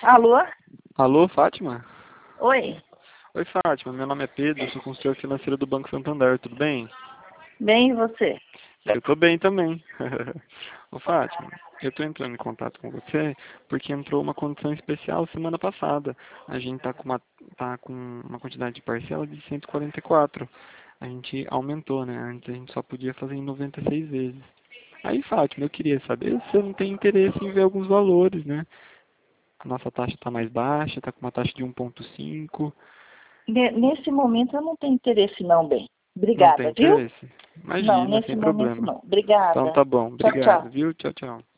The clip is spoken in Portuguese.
Alô? Alô, Fátima? Oi. Oi, Fátima. Meu nome é Pedro, eu sou consultor financeiro do Banco Santander, tudo bem? Bem, e você? Eu tô bem também. Ô, Fátima, eu tô entrando em contato com você porque entrou uma condição especial semana passada. A gente tá com uma quantidade de parcela de 144. A gente aumentou, né? Antes a gente só podia fazer em 96 vezes. Aí, Fátima, eu queria saber se você não tem interesse em ver alguns valores, né? A nossa taxa está mais baixa, está com uma taxa de 1,5. Nesse momento eu não tenho interesse não, bem. Não tem Obrigada, viu? interesse? Não, Imagina, nesse sem momento problema. não. Então Obrigada. tá bom, Tchau, tchau. obrigado, viu? Tchau, tchau.